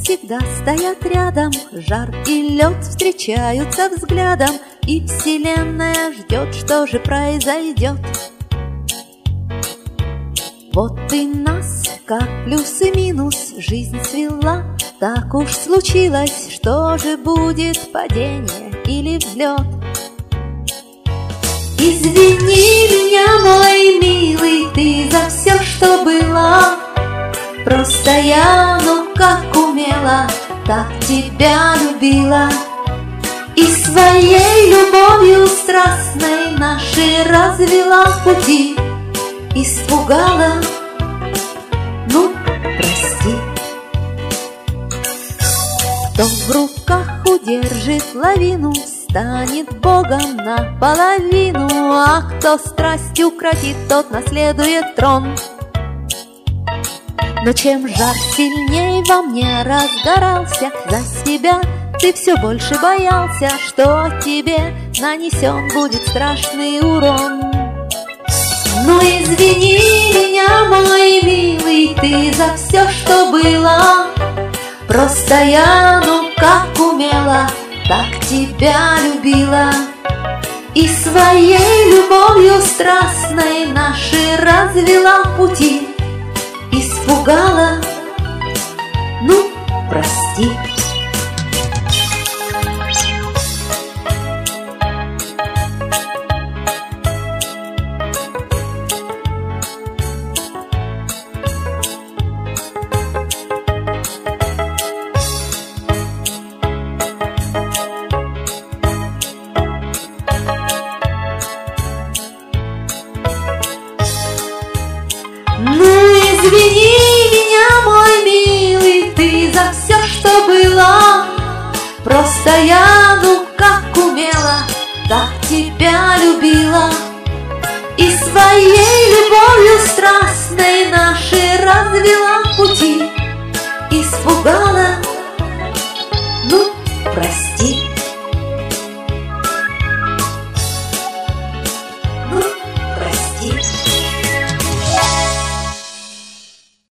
всегда стоят рядом, жар и лед встречаются взглядом, и вселенная ждет, что же произойдет. Вот и нас, как плюс и минус, жизнь свела. Так уж случилось, что же будет, падение или взлет? Извини меня, мой милый, ты за все, что было. Просто я, ну как умела, так тебя любила. И своей любовью страстной наши развела пути. Испугала, ну прости. Кто в руках удержит лавину, станет Богом наполовину, а кто страсть укротит, тот наследует трон. Но чем жар сильней во мне разгорался, за себя ты все больше боялся, что тебе нанесен будет страшный урон. Ну извини меня, мой милый, ты за все, что было. Просто я, ну как умела, так тебя любила. И своей любовью страстной наши развела пути. Испугала, ну прости. Ну извини меня, мой милый, ты за все, что было. Просто я, ну как умела, так тебя любила. И своей любовью страстной наши развела пути. Испугала, ну прости.